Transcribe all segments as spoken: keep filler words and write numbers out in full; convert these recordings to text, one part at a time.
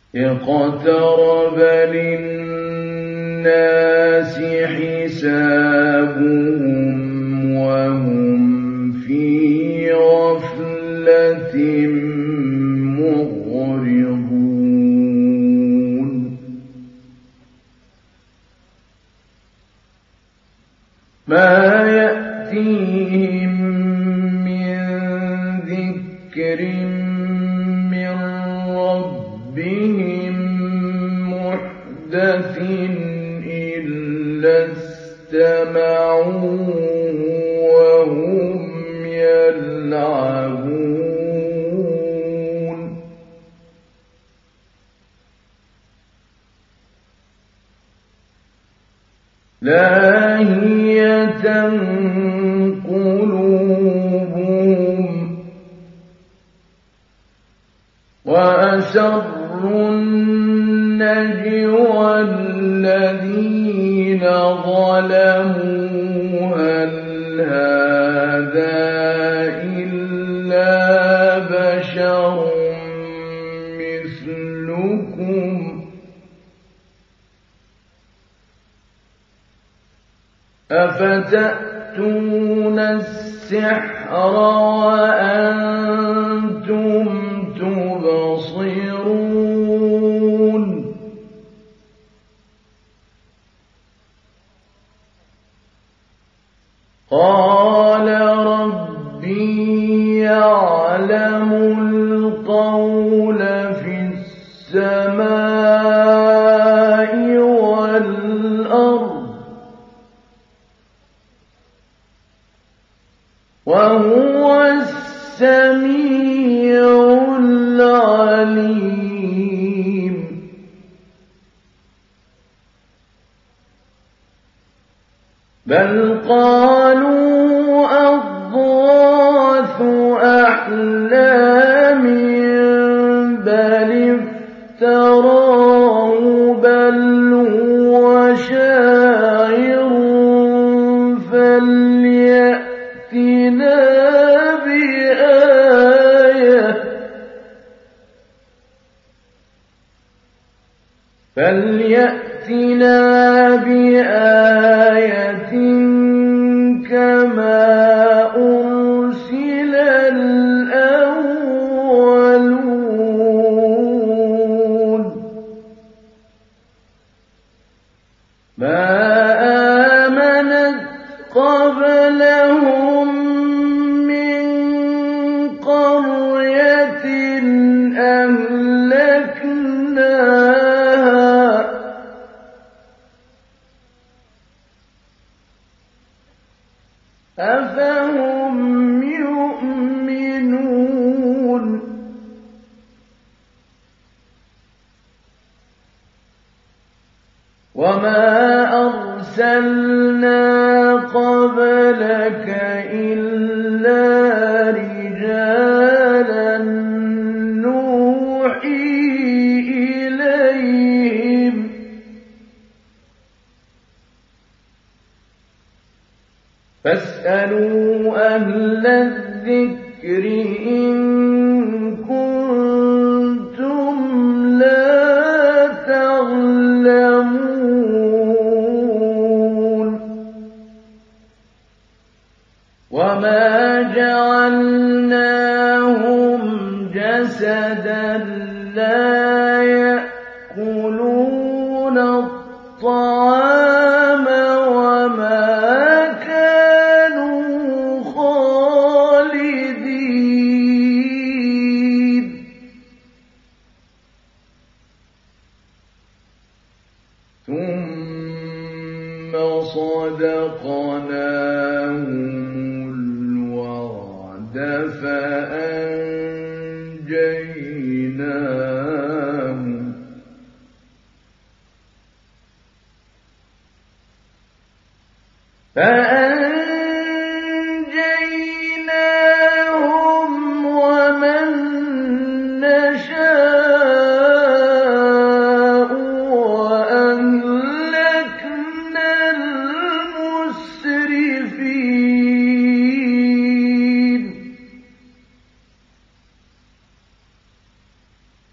اقترب للناس حسابهم وهم في غفلة معرضون ما يأتيهم من ذكر من ربهم محدث إلا استمعوه وهم يلعبون لاهية قلوبهم وأسروا النجوى الذين ظلموا هل هذا إلا بشر مثلكم أفتأتون السحر وأنتم تبصرون قال ربي يعلم القول في السماء والأرض وهو السميع العليم بل قالوا أضغاث أحلام بل افتراه بل هو شاعر فليأتنا بآية فليأتنا بآية كما أرسل الأولون ما آمنت قبلهم من قرية أهلكناها أفهم يؤمنون وما أرسلنا قبلك إلا رجالا نوحي إليهم فاسألوا أهل الذكر إن كنتم لا تعلمون وما جعلناهم جسدا لا يأكلون الطعام وما ثم صدقناهم الوعد فأنجيناهم فأنجيناهم ومن نشاء وأهلكنا المسرفين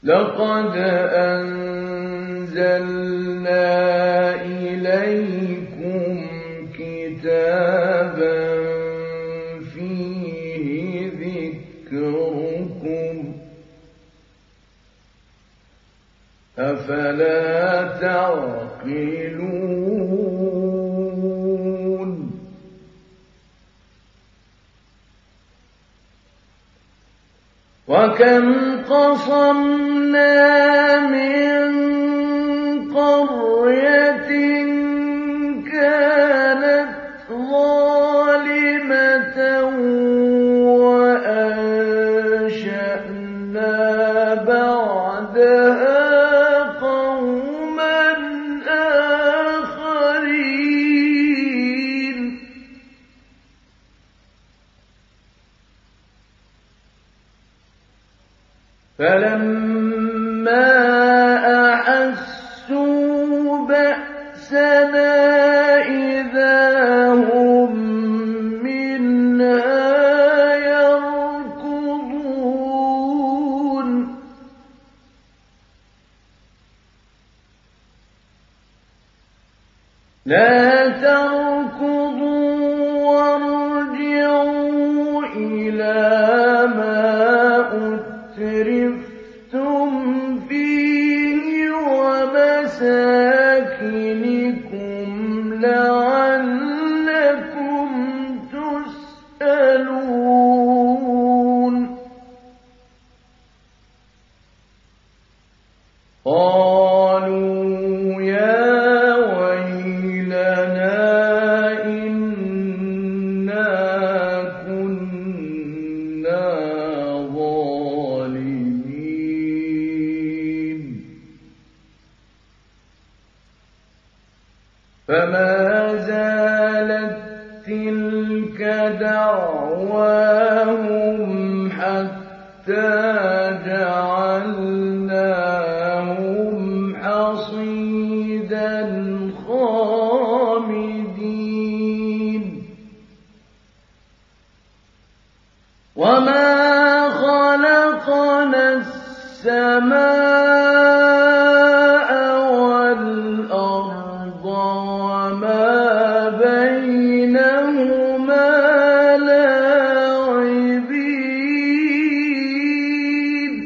لقد أنزلنا إليكم كتابا فيه ذكركم أفلا تعقلون وكم قصمنا من قرية كانت ظالمة وأنشأنا بعدها قوما آخرين فلما أحسوا بأسنا إذا هم منها يركضون لا تركضوا وارجعوا إلى ما أترفتم فيه ومساكنكم لعلكم تسألون قالوا يا ويلنا إنا كنا ظالمين فما زالت تلك دعواهم حتى جعلناهم حصيدا خامدين وما خلقنا السماء والأرض وما بينهما لاعبين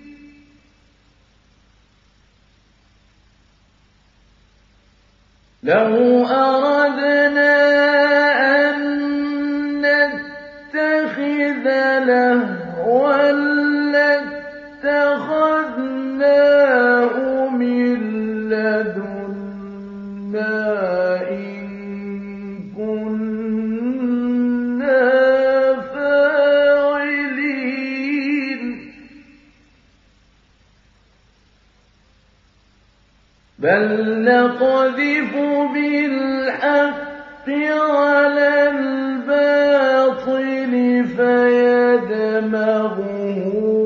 لو أردنا أن نتخذ لهوا لاتخذناه من لدنا إن كنا فاعلين بل نقذف بالحق على الباطل فيدمغه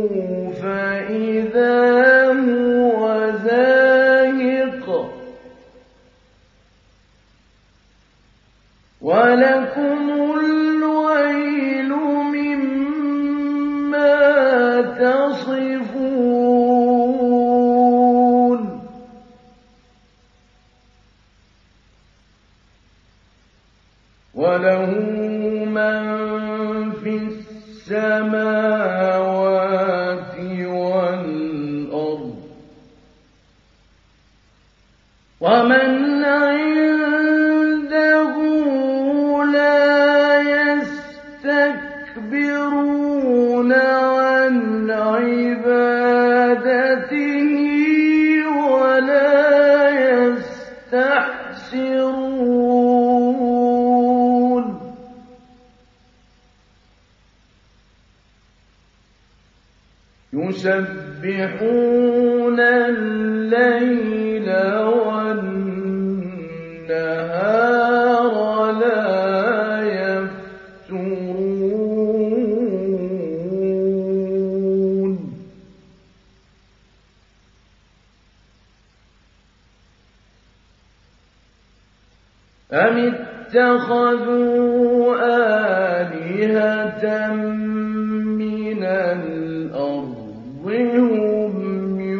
فإذا هو زاهق ولكم الويل مما تصفون وله من في السماوات والأرض ومن عنده لا يستكبرون عن عبادته ولا يستحسرون يسبحون الليل والنهار لا يفترون أم اتخذوا آلهة من الأرض هم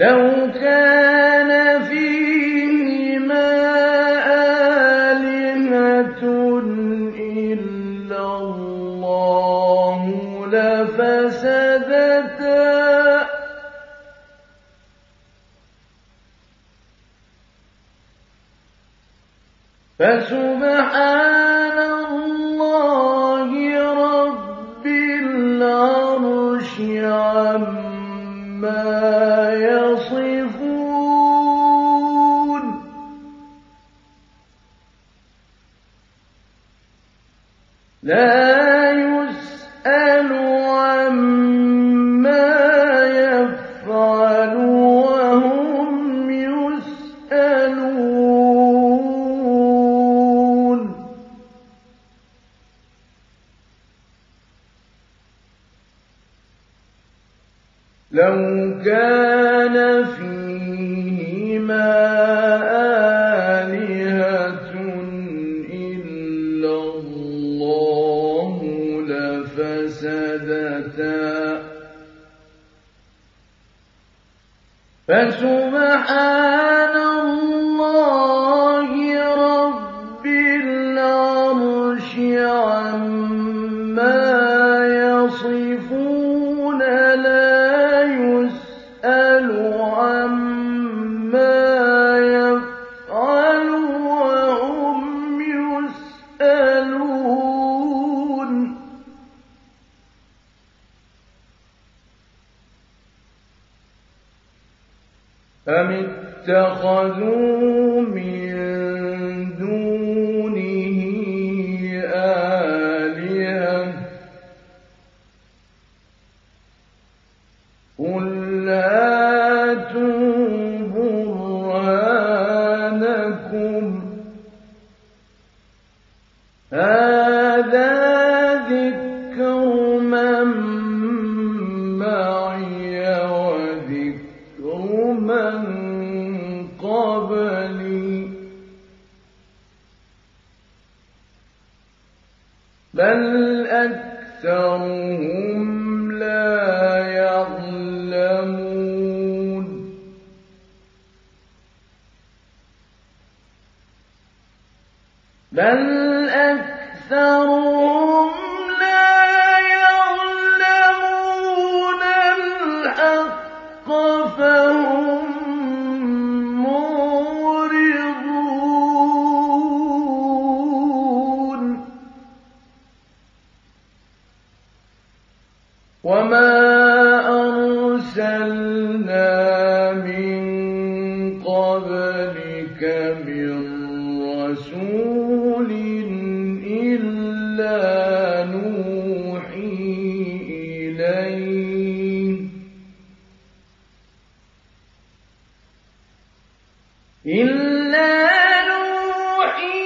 لو كان فيهما آلهة إلا الله لفسدتا فسبحان الله رب العرش عما يصفون لا يسأل عما يفعل وهم يسألون لو كان فيهما آلهة إلا الله لفسدتا فسبحان الله رب العرش عما يصفون لا يسأل عما يفعل وهم يسألون أم اتخذوا من دونه آلهة قل هاتوا برهانكم هذا ذكر من معي وذكر من قبلي بل أكثرهم لا يعلمون بل أكثرهم لا يعلمون الحق فهم معرضون وما أرسلنا من قبلك من رسول إلا نوحي إليه إلا نوحي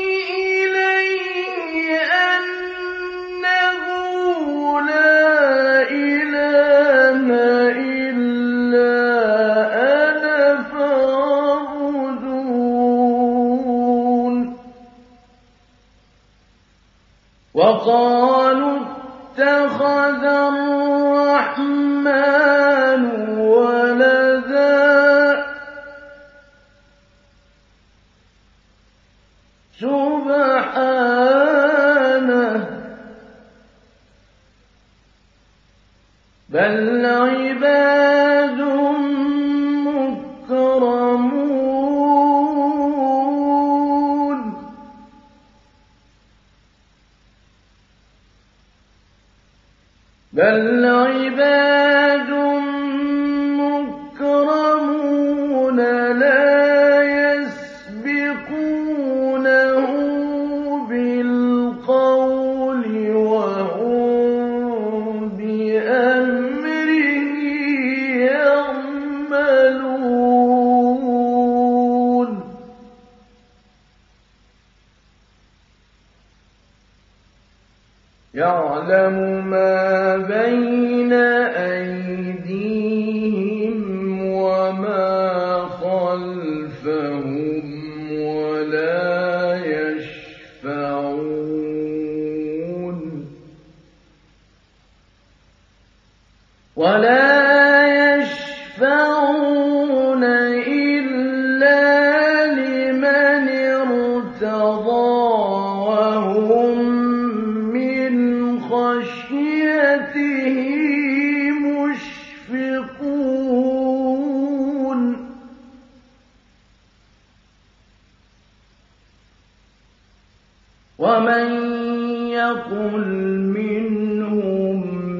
إليه أنه لا إله إلا أنا فاعبدون وقالوا اتخذ الرحمن ولدا سبحانه بل عباد مكرمون بل عباد مكرمون لا يسبقونه بالقول وهم بأمره يعملون يعلم ما بين أيديهم وما خلفهم ولا يشفعون ولا يشفعون ومن يقل منهم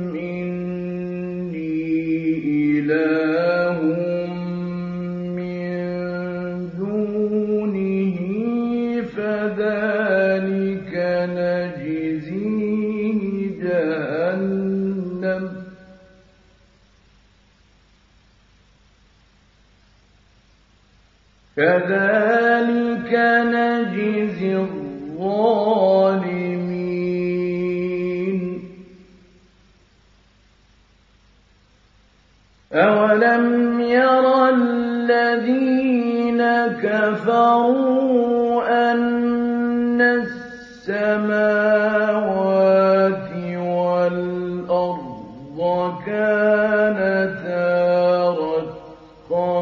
إني إله من دونه فذلك نجزيه جهنم كذلك نجزي الظالمين أولم ير الذين كفروا أن السماوات والأرض كانتا رتقا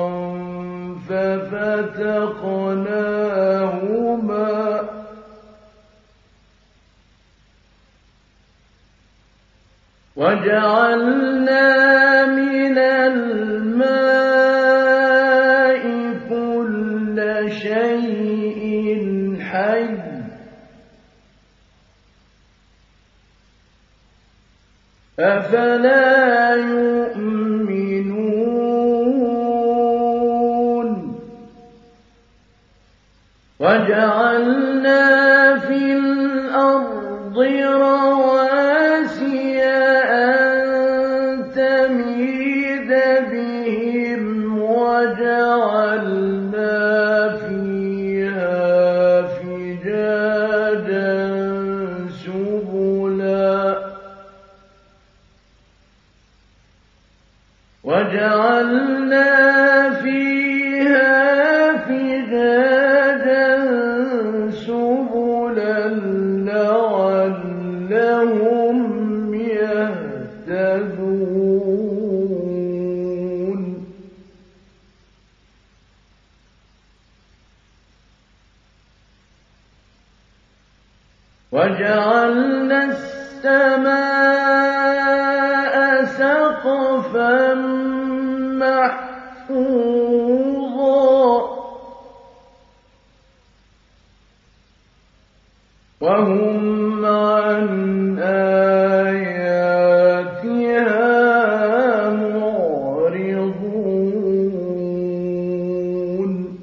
ففتقناهما وجعلنا من الماء كل شيء حي أفلا يؤمنون وجعلنا في الأرض رواسي أن تميد بهم وجعلنا فيها فجاجا سبلا وجعلنا فيها فجاجا سبلا لعلهم يهتدون وجعلنا السماء سقفا محفوظا وهم عن آياتها معرضون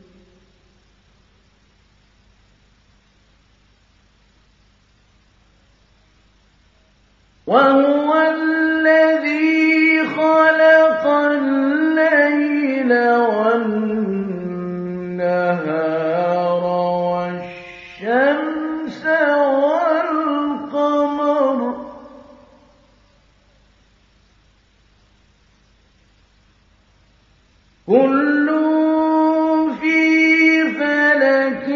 وهو الذي خلق الليل والنهار والشمس والقمر كل في فلك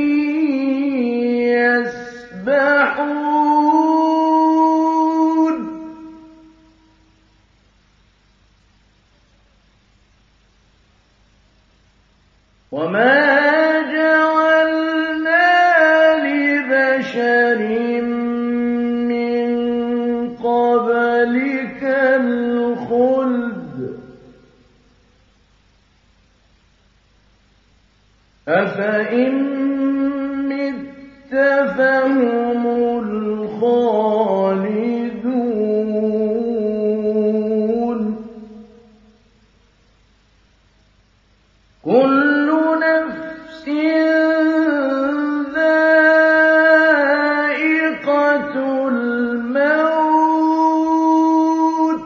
يسبحون وما جعلنا لبشر من قبلك الخلد أفإن مت فهم الخالدون كل نفس ذائقة الموت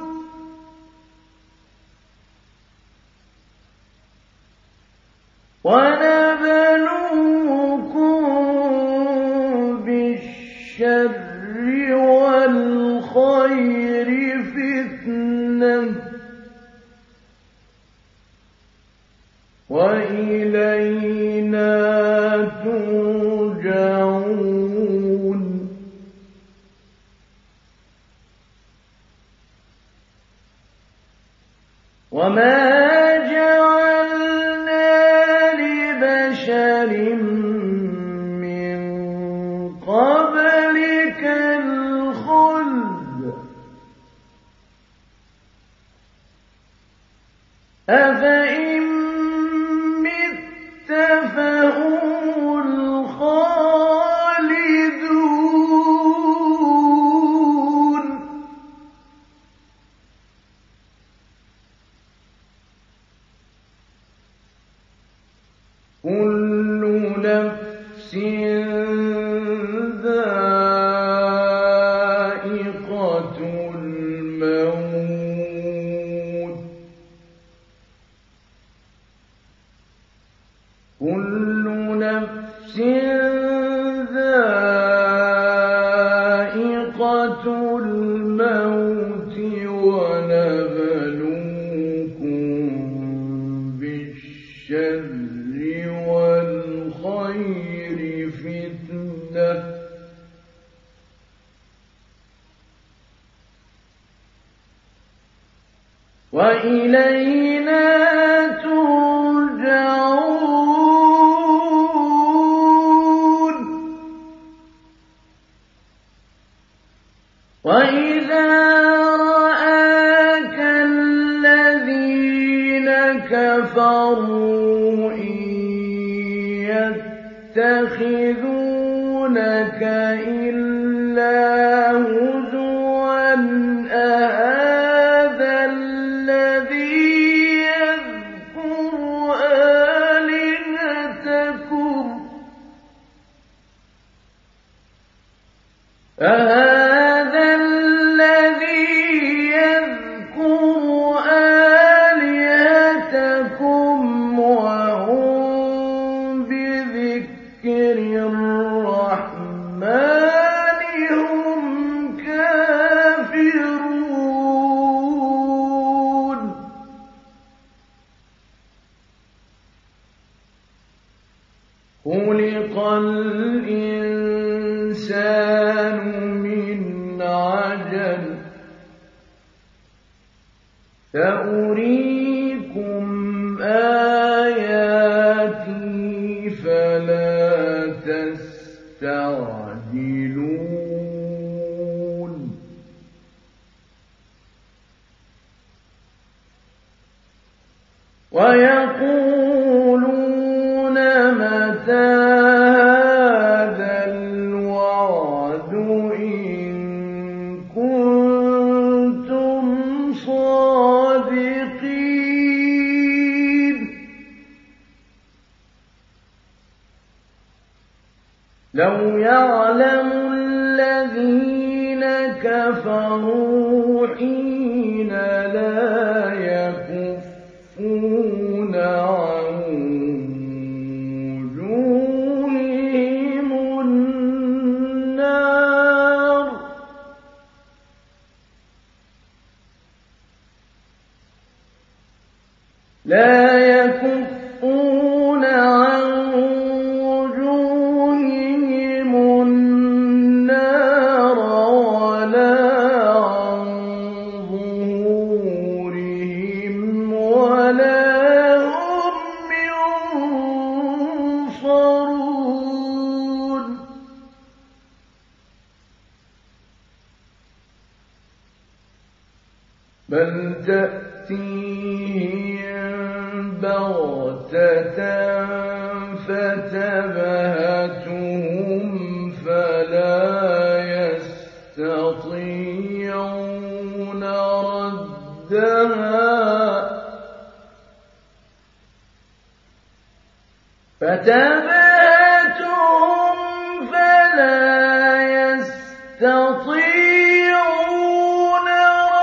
ونبلوكم بالشر والخير فتنة وإلينا ترجعون وما جعلنا لبشر من قبلك الخلد أفإن مت فهم الخالدون نفس ذائقة الموت كل نفس ذائقة الموت ونبلوكم بالشر والخير فتنة وإلينا ترجعون. وإذا رآك الذين كفروا إن يتخذونك إلا هزوا أهذا الذي يذكر آلهتكم أهذا الذي يذكر آلهتكم وهم بذكر الرحمن هم كافرون. خلق الإنسان من عجل سأريكم آياتي فلا تستعجلون. ويقولون متى هذا الوعد إن كنتم صادقين. لو يعلم الذين كفروا حين لا يكفون عن وجوههم النار لا يكفون عن وجوههم النار ولا عن ظهورهم ولا هم ينصرون. بل تأتيهم بغتة فتبهتهم فلا يستطيعون ردها فتبهتهم فلا يستطيعون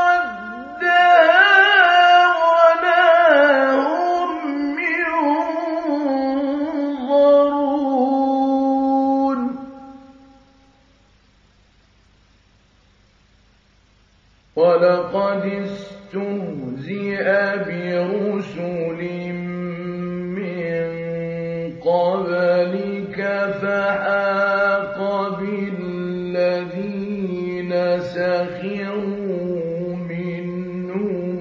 ولقد استهزئ برسل من قبلك فحاق بالذين سخروا منهم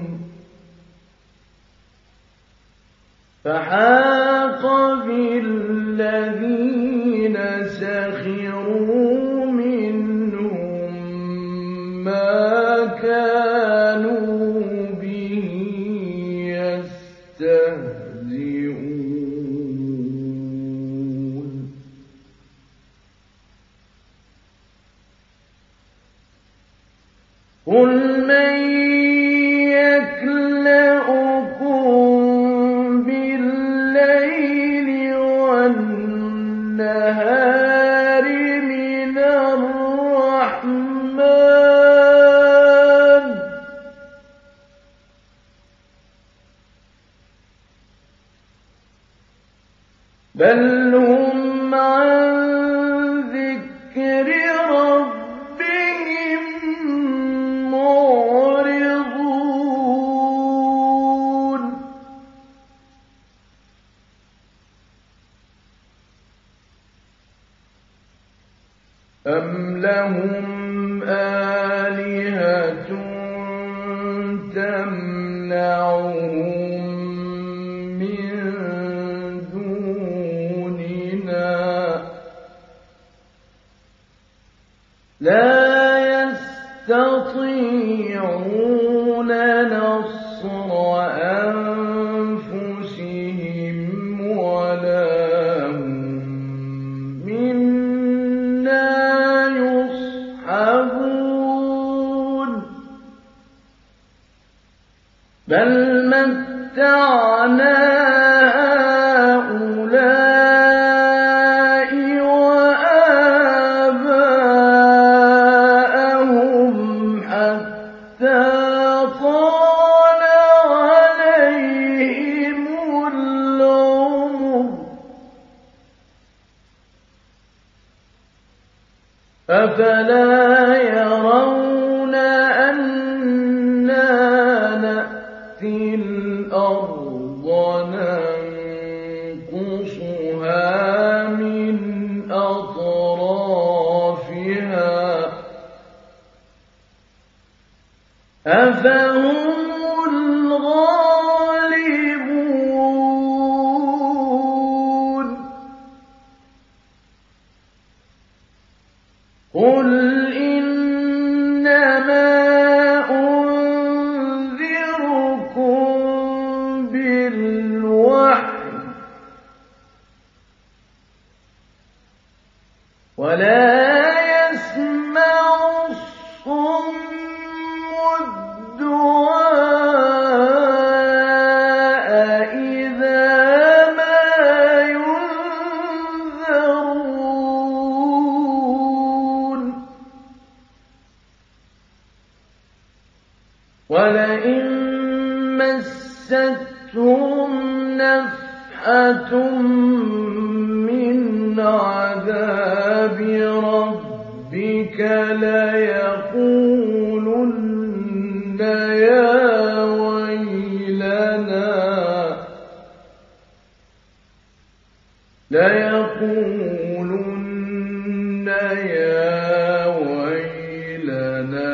فحاق بالذين سخروا منهم ما كانوا به يستهزئون. قل من يكلؤكم بالليل والنهار بل هم عن ذكر ربهم معرضون أم لهم آلهة تمنعهم من دوننا لا يستطيعون نصر أنفسهم ولا هم منا يصحبون بل متعنا هؤلاء وآباءهم حتى طال عليهم العمر أفلا يرون أنا نأتي الأرض ننقصها من أطرافها أفهم الغالبون قل إنما أنذركم بالوحي ولا يسمع الصم الدعاء إذا ما ينذرون ولئن مستهم نفحة من عذاب ربك ليقولن يا ويلنا ليقولن يا ويلنا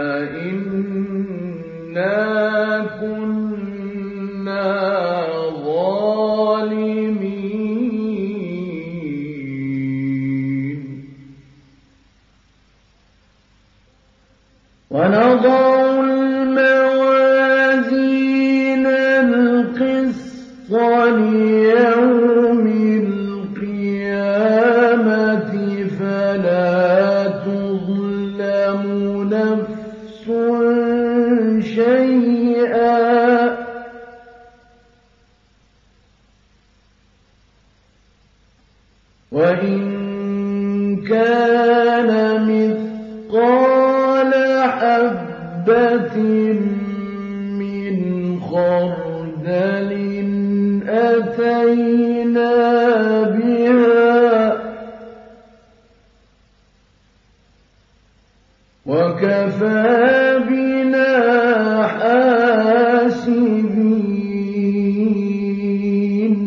إنا كنا ظالمين ونضع الموازين القسط ليوم القيامة فلا تظلم نفس شيئا وإن كان مثقال حبة من خردل أتينا بها وكفى بنا حاسبين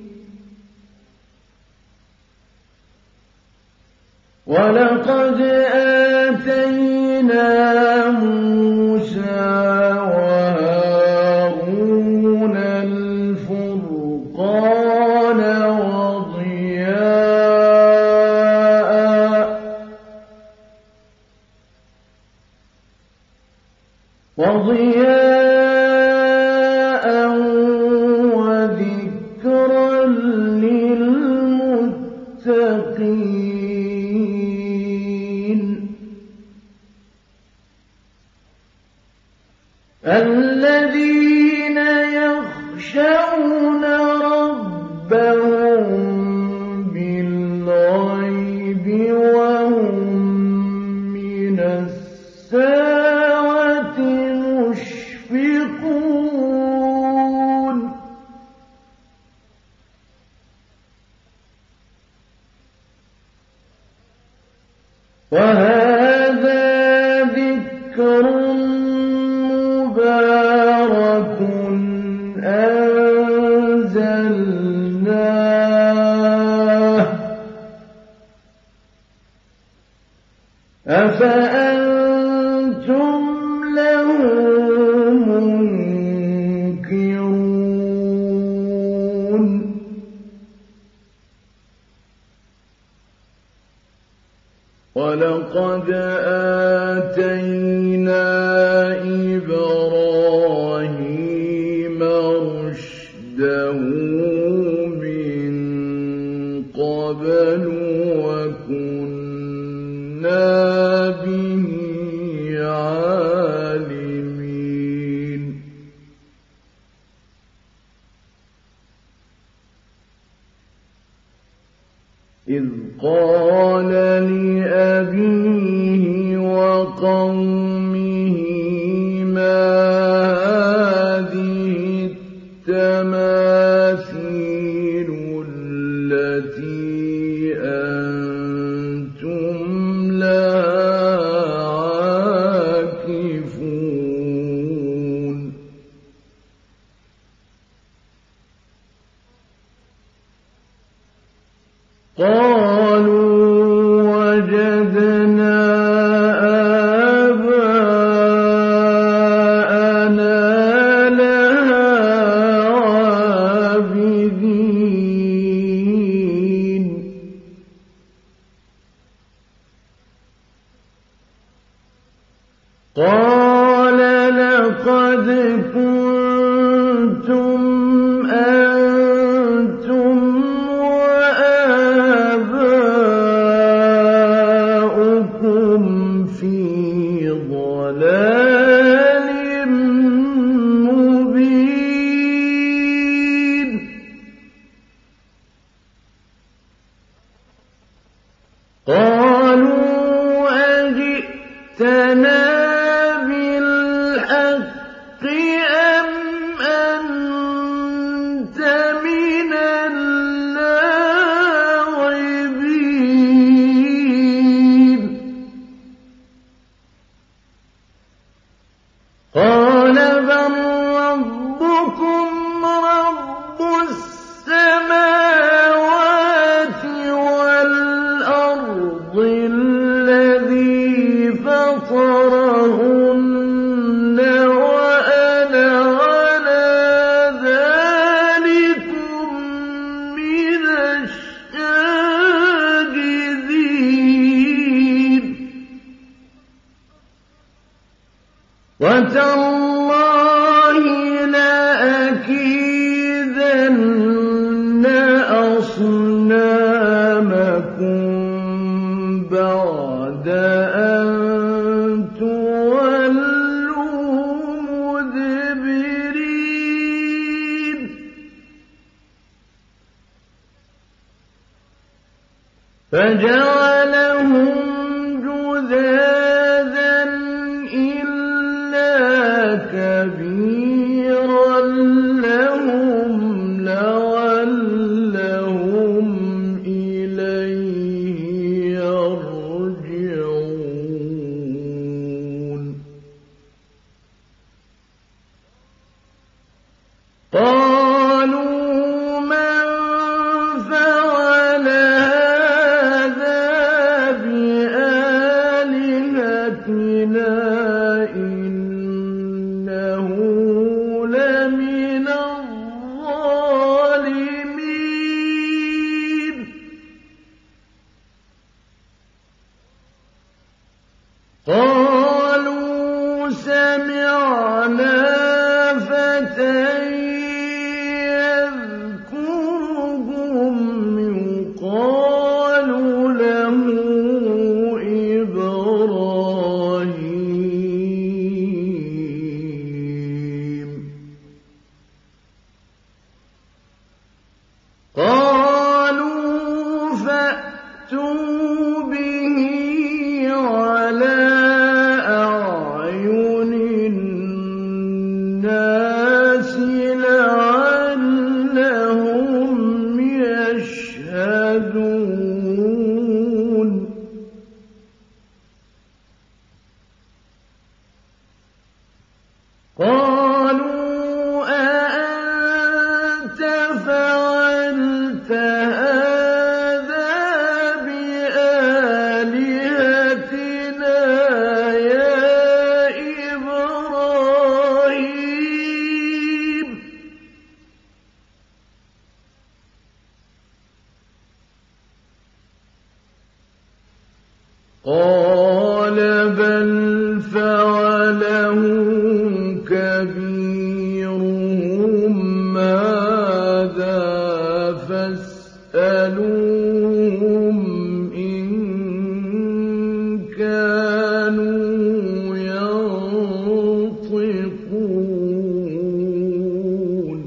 ولقد آتينا موسى وهارون الفرقان وضياء وضياء وذكرا للمتقين الذين يخشون ربهم بالغيب وهم من الساعة مشركون وهذا ذكر مبارك أنزلناه أفأنتم له منكرون ولقد آتينا إبراهيم رشده من قبل وكنا به عالمين إذ قال لأبيه وقومه ما هذه التماثيل التي أنتم لها عاكفون قالوا وجدنا آباءنا لها عابدين قال لقد كنتم أنتم وآباؤكم في ضلال مبين قالوا أجئتنا بالحق أم أنت من اللاعبين قال بل ربكم رب السماوات والأرض الذي فطرهن وأنا على ذلكم من الشاهدين وتالله لأكيدن أصنامكم بعد أن تولوا مدبرين فجعلهم جذاذا إلا كبيرا لهم لعلهم إليه يرجعون قالوا من فعل هذا قال بل فعله كبيرهم هذا فاسألوهم إن كانوا ينطقون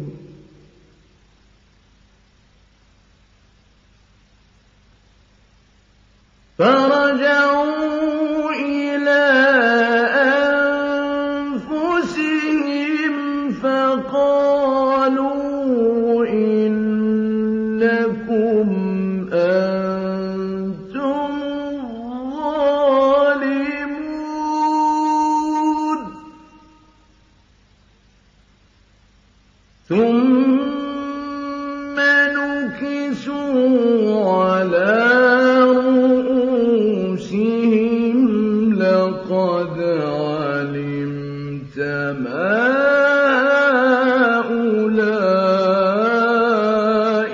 فرجعوا إلى أنفسهم فقالوا إنكم أنتم الظالمون ثم نكسوا على لقد علمت ما هؤلاء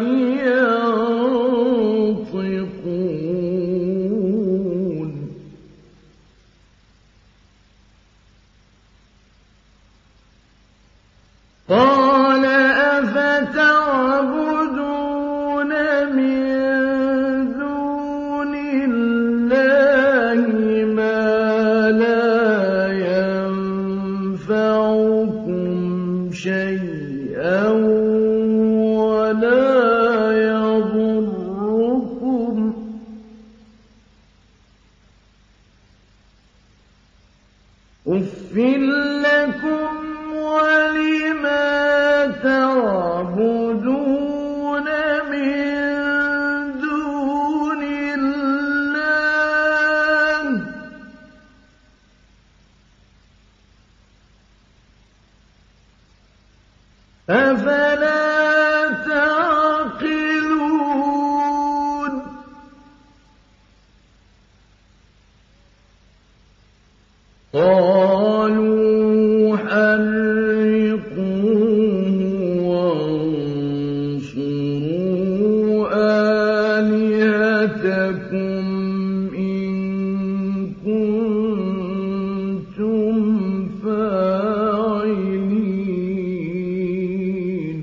ينطقون قال أفتعبدون من دون الله شيئا ولا يضركم أف لكم ولما تعبدون من دون الله أفلا تعقلون قالوا حرقوه وانصروا آلهتكم إن كنتم فاعلين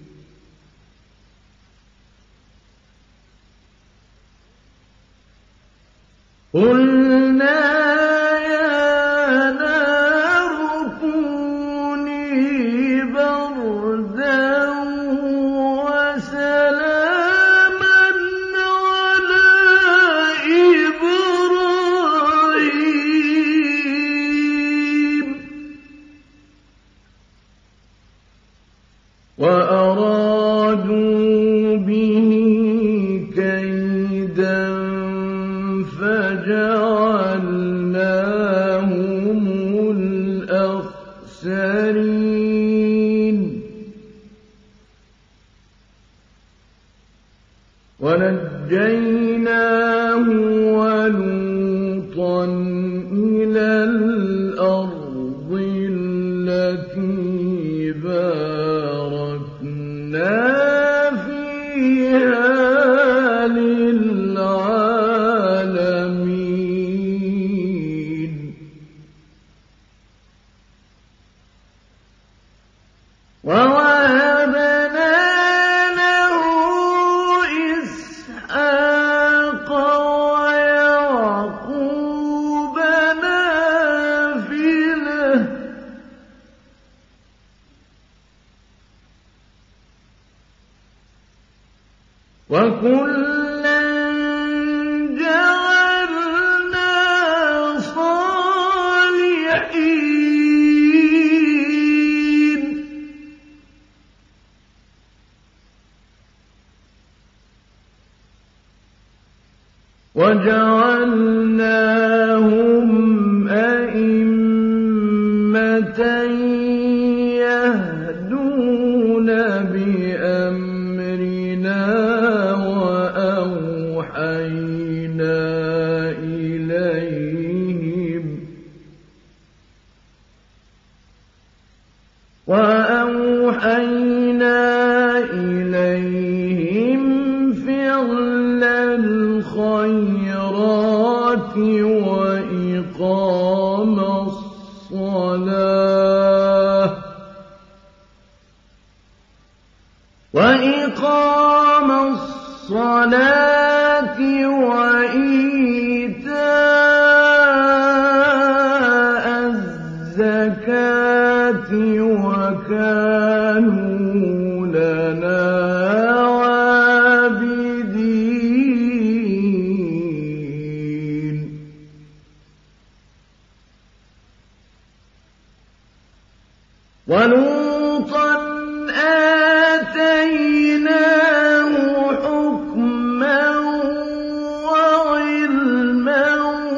قلنا يا نار كوني بردا وسلاما على إبراهيم وأرادوا به كيدا فجعلناهم الأخسرين ونجيناه ولوطا إلى الأرض التي باركنا فيها للعالمين ووهبنا له إسحاق ويعقوب نافلة وكلا جعلنا صالحين وجعلناهم أئمة يهدون بأمرنا وأوحينا إليهم وأوحينا إليهم فعل الخيرات وأقام الصلاة وإيتاء الزكاة وكانوا لنا عابدين. ولوطا آتيناه حكما وعلما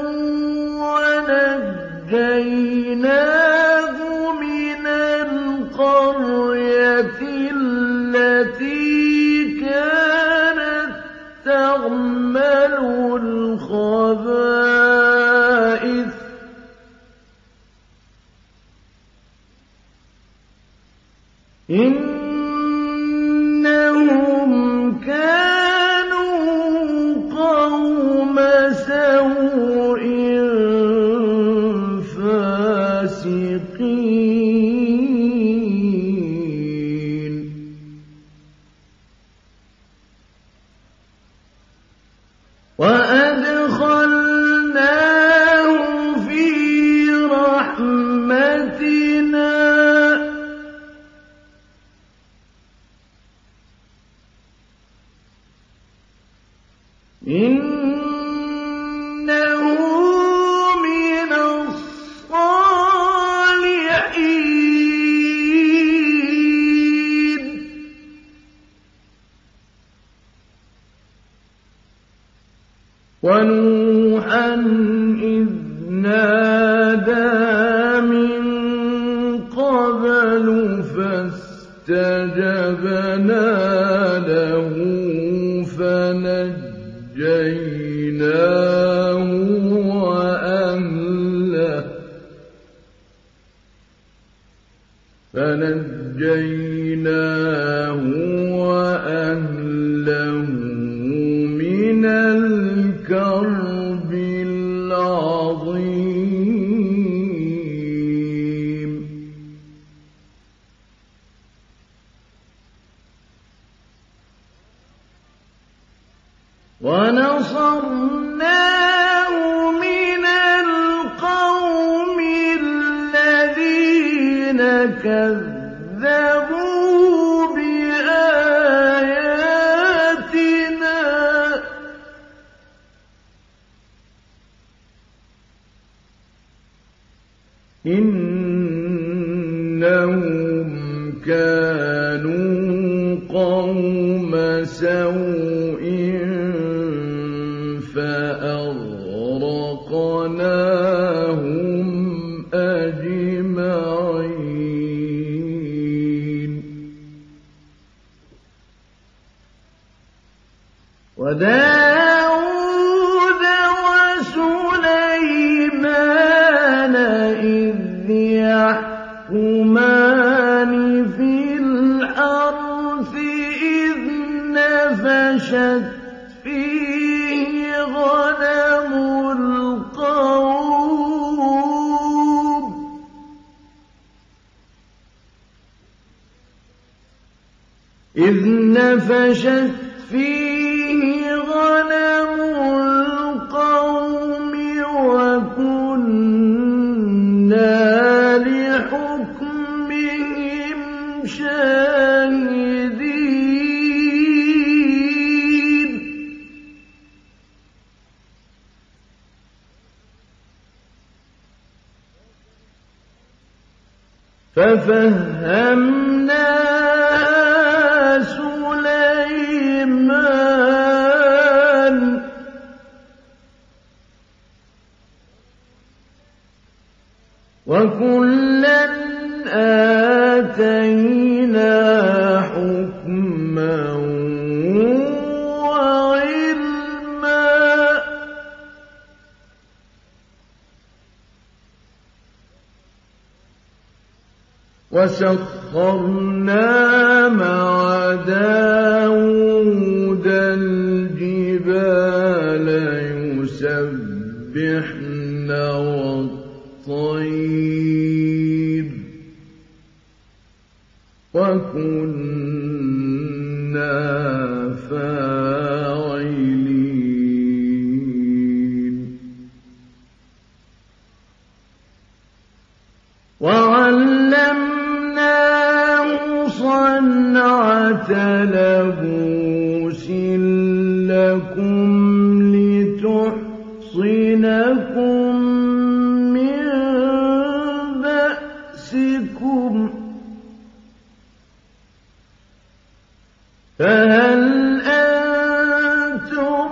ونجيناه من القرية التي كانت تعمل الخبائث إنهم كانوا قوم سوء فاسقين. وأدخلناه في رحمتنا إنه من الصالحين. ونوحا إذ نادى من قبل فاستجبنا له فنجيناه وأهله فنجيناه وأهله من الكرب العظيم. ونصرناه من القوم الذين كذبوا بآياتنا إنهم كانوا قوم سوء فأغرقناهم أجمعين. وداود وسليمان إذ يحكمان في الحرث إذ نفشت فيه غنم القوم إذ نفشت فيه غنم القوم وكنا لحكمهم شاهدين. ففهمناها سليمان وكلا آتينا حكما وعلما وسخرنا مع داود الجبال يسبحن والطير وكنا لتحصنكم من بأسكم فهل أنتم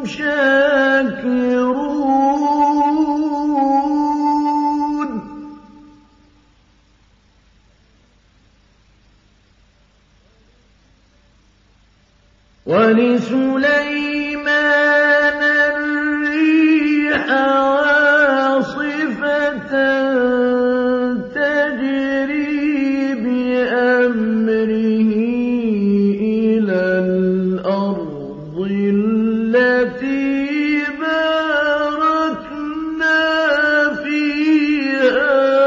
شاكرون ولسليمان الريح عاصفة تجري بأمره إلى الأرض التي باركنا فيها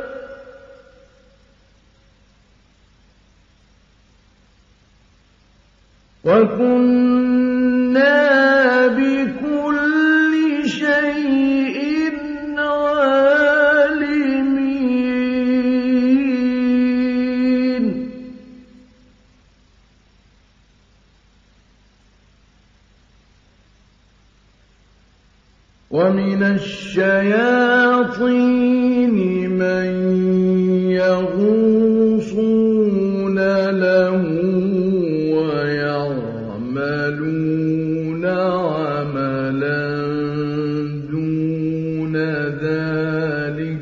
وكنا بكل شيء عالمين ومن الشياطين من يغوصون له ويعملون عملا دون ذلك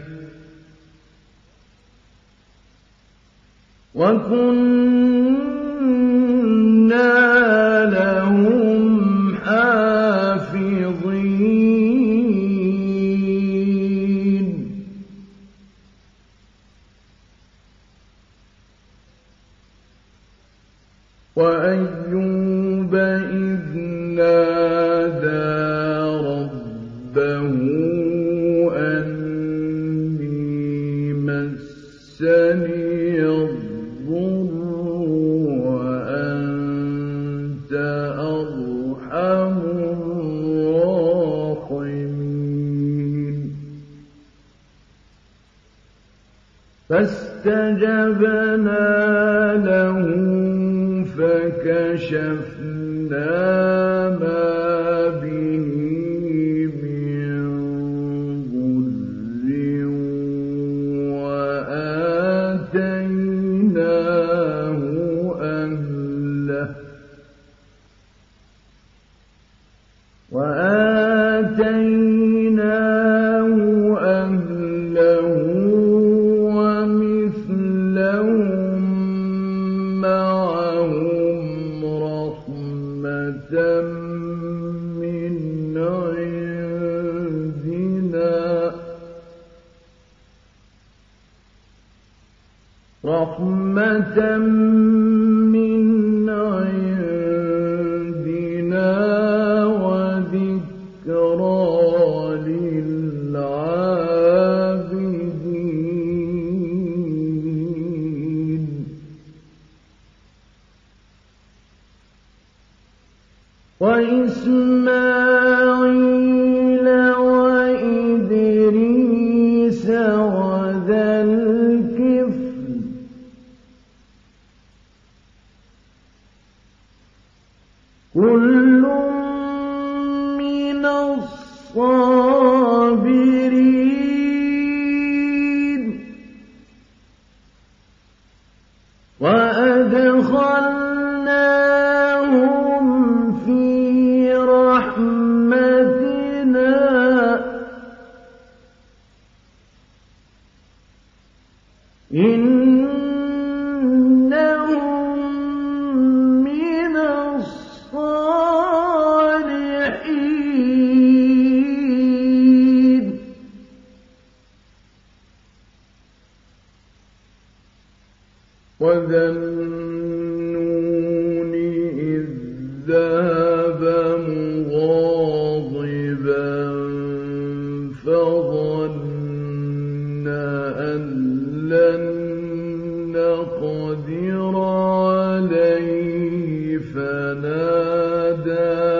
وكنا لهم حافظين وأيوب إذ نادى ربه أني مسني الضر وأنت أرحم الراحمين فاستجبنا له فكشفنا ما به من ضر وآتيناه أهله وآتيناه أهله ومثلهم معهم رحمة من عندنا رحمة من عندنا وذكرى للعابدين وإسماعيل وإدريس وذا الكفل كل من الصابرين وأدخلناهم في رحمتنا إنهم من الصالحين وذا النون إذ ذهب مغاضبا فظن أن لن نقدر عليه فنادى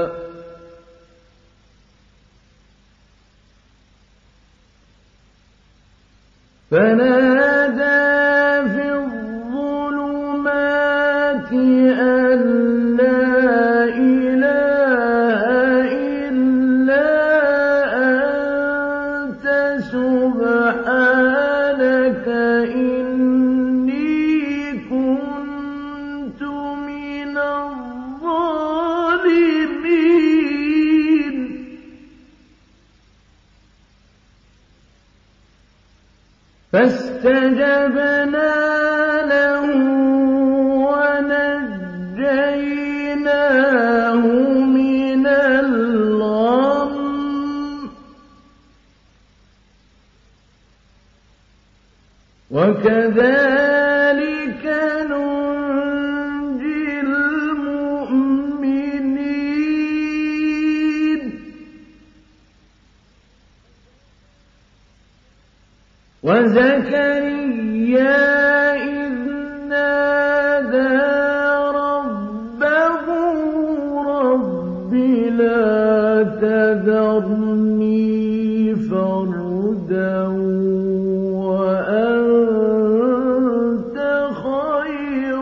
فنادى في الظلمات أن لا إله فاستجبنا له ونجيناه من الغم وكذلك ننجي المؤمنين وزكريا إذ نادى ربه رب لا تذرني فردا وأنت خير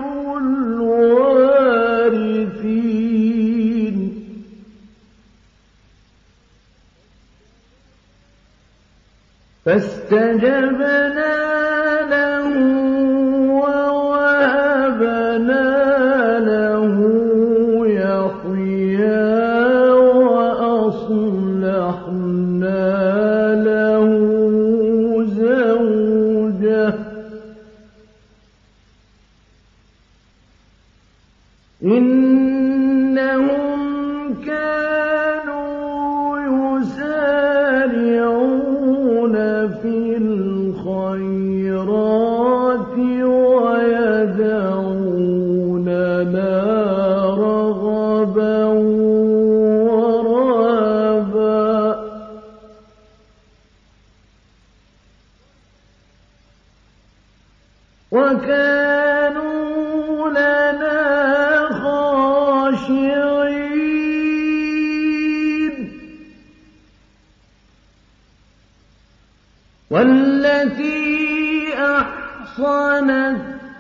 الوارثين فاستجبنا له ووهبنا له يحيى وأصلحنا له زوجه إنهم كانوا يسارعون في الخيرات ويدعوننا رغبا ورهبا وكانوا لنا خاشعين والتي أحصنت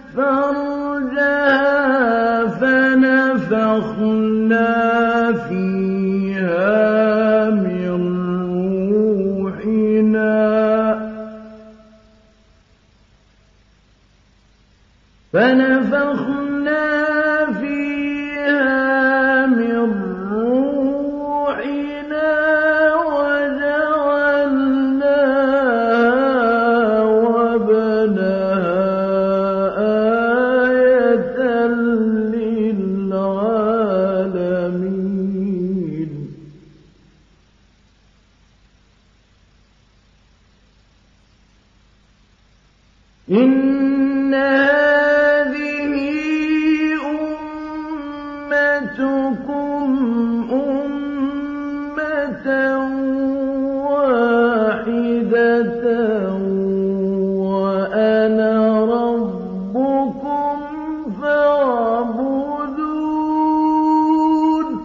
فرجها فنفخنا فيها من روحنا فنفخنا فيها من روحنا وجعلناها وابنها آية للعالمين إن هذه أمتكم أمة واحدة وأنا ربكم فاعبدون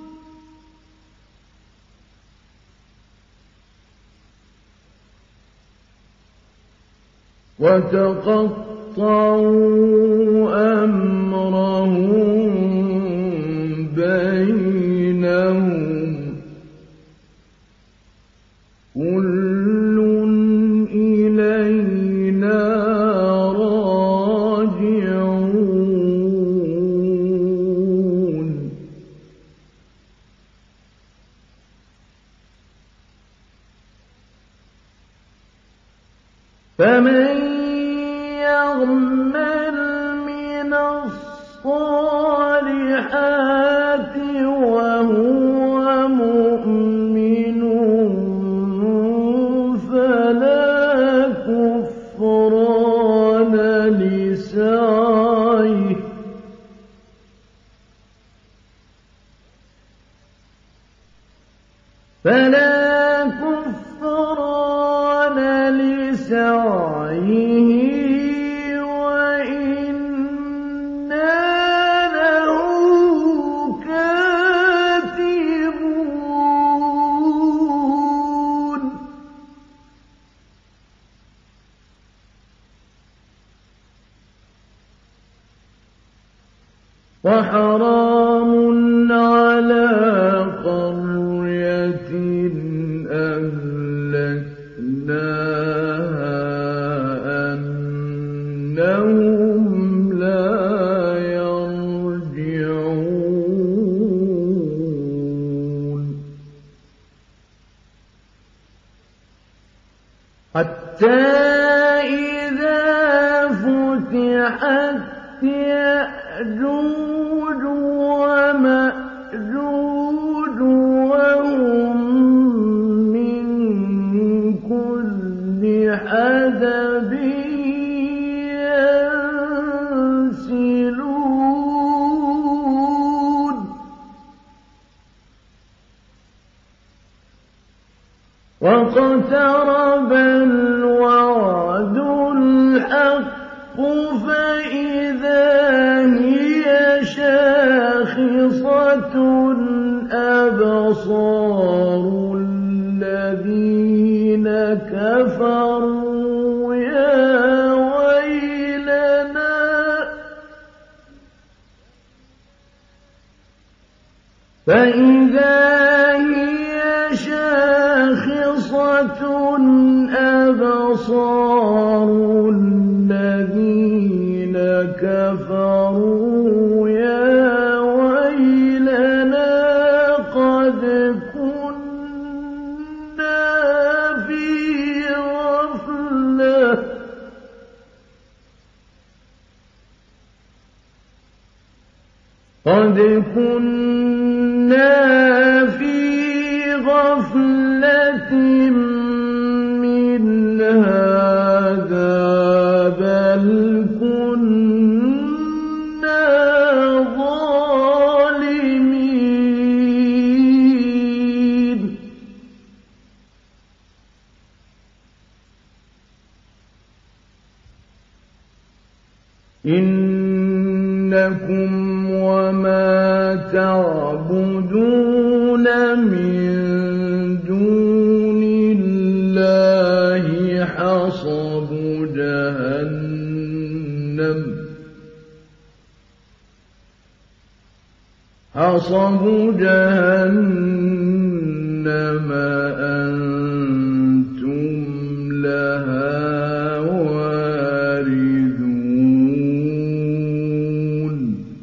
وتقطعوا أمرهم بينهم كل إلينا راجعون فمن يعمل من الصالحات وهو مؤمن فلا كفران لسعيه فلا كفران لسعيه وإنا له كاتبون وحرام على قرية أهلكناها أنهم لا يرجعون حتى إذا واقترب الوعد الحق فإذا هي شاخصة أبصار الذين كفروا يا ويلنا فإذا هي شاخصة أبصار الذين كفروا يا ويلنا قد كنا في غفلة قد كنا في غفلة من هذا بل كنا ظالمين إنكم وما تعبدون من دون الله حصب جهنم حصب جهنم أنتم لها واردون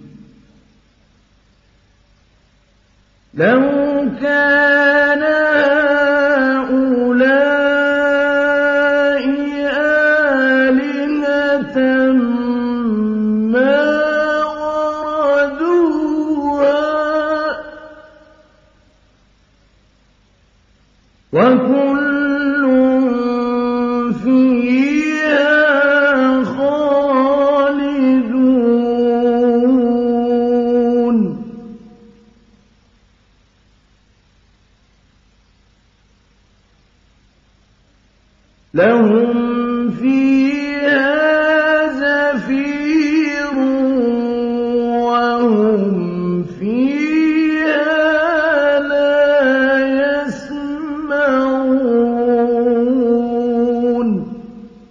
لو كان هؤلاء آلهة ما وردوها وكل فيها خالدون لهم فيها زفير وهم فيها لا يسمعون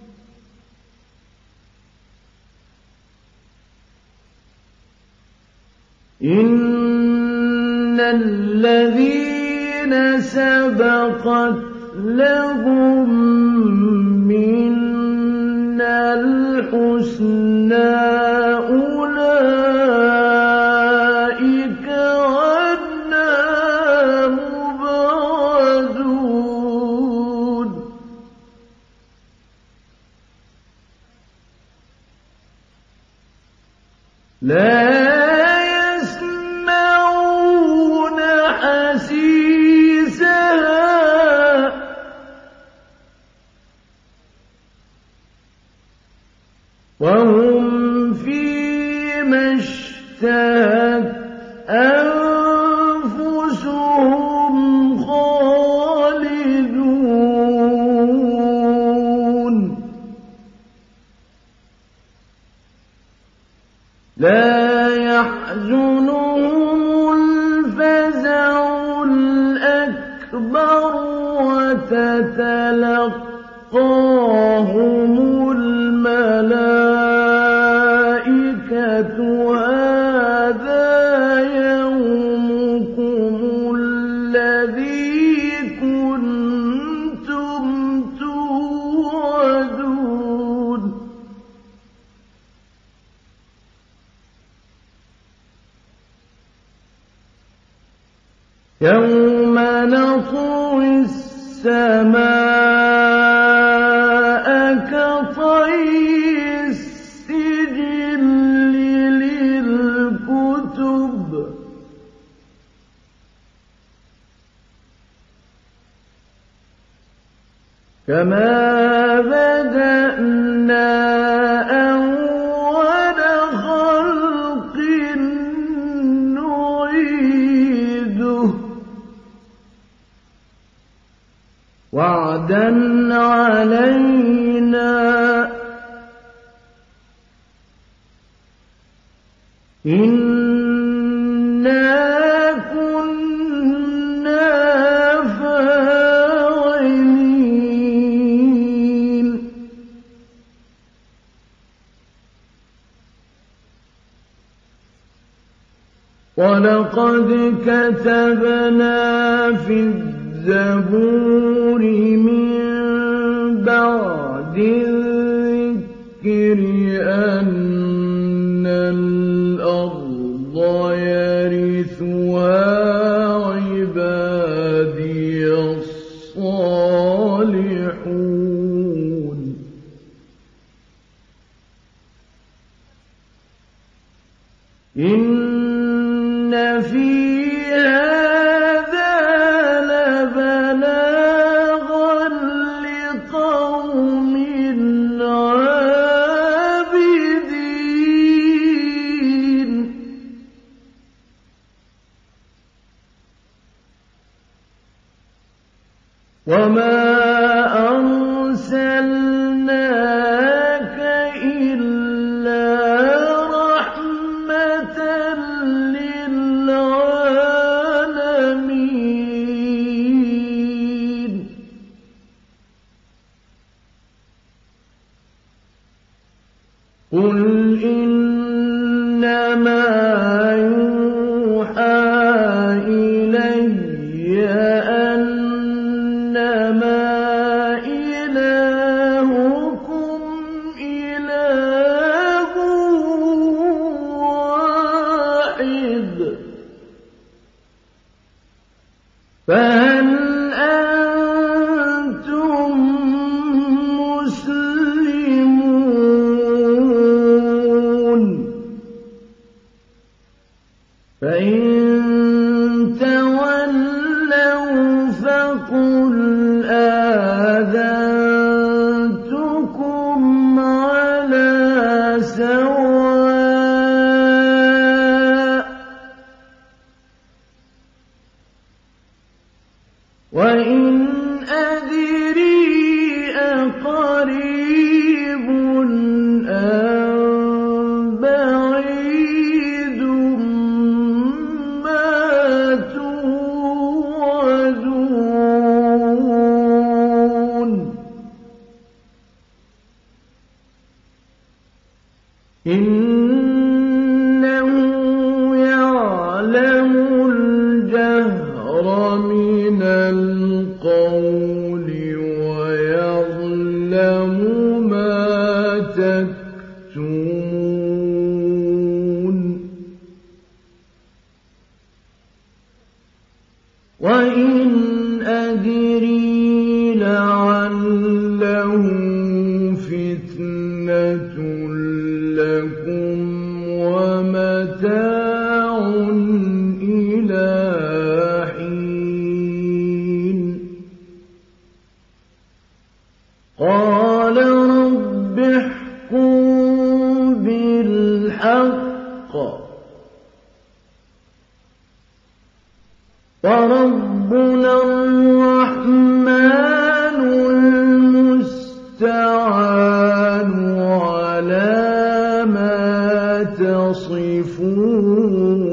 إن الذين سبقت لهم منا الحسنى أولئك عنها مبعدون لا يسمعون حسيسها وهم فيما اشتهت أنفسهم خالدون لا يحزنهم الفزع الأكبر وتتلقاهم الملائكة هذا يومكم الذي كنتم توعدون يوم نطوي السماء كطي السجل للكتب كما بدأنا أول خلق نعيده وعدا علينا إنا كنا فاعلين ولقد كتبنا في الزبور من بعد الذكر أن الأرض يرثها عبادي الصالحون إن في هذا لبلاغا لقوم عابدين وما أرسلناك إلا رحمة للعالمين قل إنما يوحى إلي أنما إلهكم إله واحد فهل أنتم مسلمون فإن تولوا فقل آذنتكم على سواء وإن أدري أقريب أم بعيد ما توعدون إنه يعلم الجهر من القول ويعلم ما تكتمون وإن أدري لعله فتنة لكم ومتاع إلى حين قال رب احكم بالحق وربنا الرحمن المستعان على ما تصفون